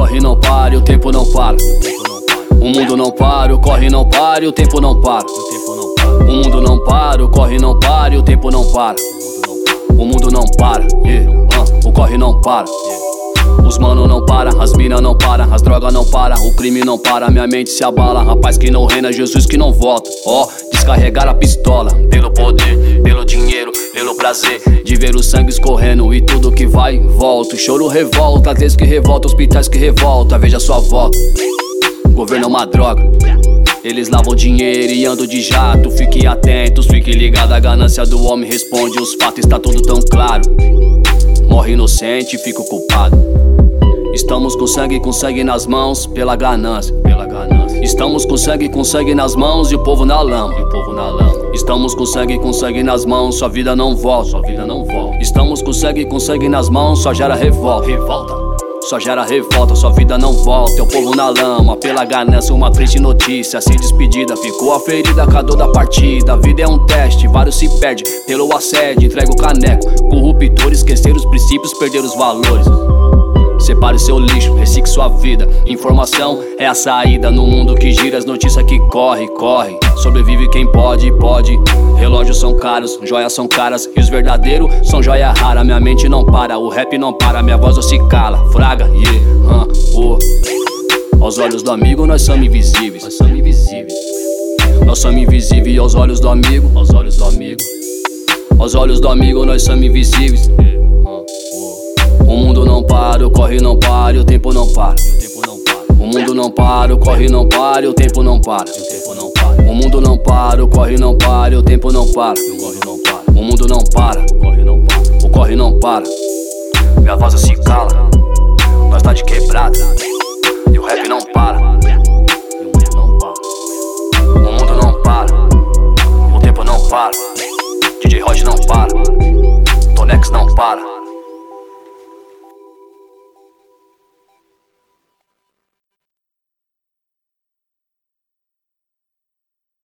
corre não para e o tempo não para. O mundo não para, o corre não para e o tempo não para. O mundo não para, o corre não para e o tempo não para. O mundo não para, o corre não para. Os mano não para, as mina não para, as drogas não para, o crime não para, minha mente se abala. Rapaz que não reina, Jesus que não volta. Descarregar a pistola, pelo poder, pelo dinheiro, pelo prazer de ver o sangue escorrendo e tudo que vai e volta. O choro revolta, às vezes que revolta, hospitais que revolta. Veja sua volta, o governo é uma droga. Eles lavam dinheiro e andam de jato. Fique atentos, fique ligado, a ganância do homem responde. Os fatos está tudo tão claro. Morre inocente e fica o culpado. Estamos com sangue nas mãos pela ganância. Estamos com sangue nas mãos e o povo na lama. Estamos com sangue nas mãos, sua vida não volta. Estamos com sangue nas mãos, só gera revolta. Só gera revolta, sua vida não volta. É o povo na lama, pela ganância, uma triste notícia. Se despedida, ficou a ferida, com a dor da partida. A vida é um teste, vários se perdem pelo assédio. Entrega o caneco, corruptor, esquecer os princípios, perder os valores. Separe seu lixo, recicle sua vida. Informação é a saída no mundo que gira, as notícias que corre. Sobrevive quem pode. Relógios são caros, joias são caras e os verdadeiros são joia rara. Minha mente não para, o rap não para, minha voz não se cala. Fraga, Aos olhos do amigo nós somos invisíveis. Nós somos invisíveis aos olhos do amigo. Aos olhos do amigo nós somos invisíveis. O mundo não para, o corre não para e o tempo não para. O mundo não para, o corre não para e o tempo não para. O mundo não para, o corre não para e o tempo não para. O mundo não para, o corre não para. Minha voz se cala, nós tá de quebrada e o rap não para. O mundo não para, o tempo não para. DJ Rod não para, Tonex não para.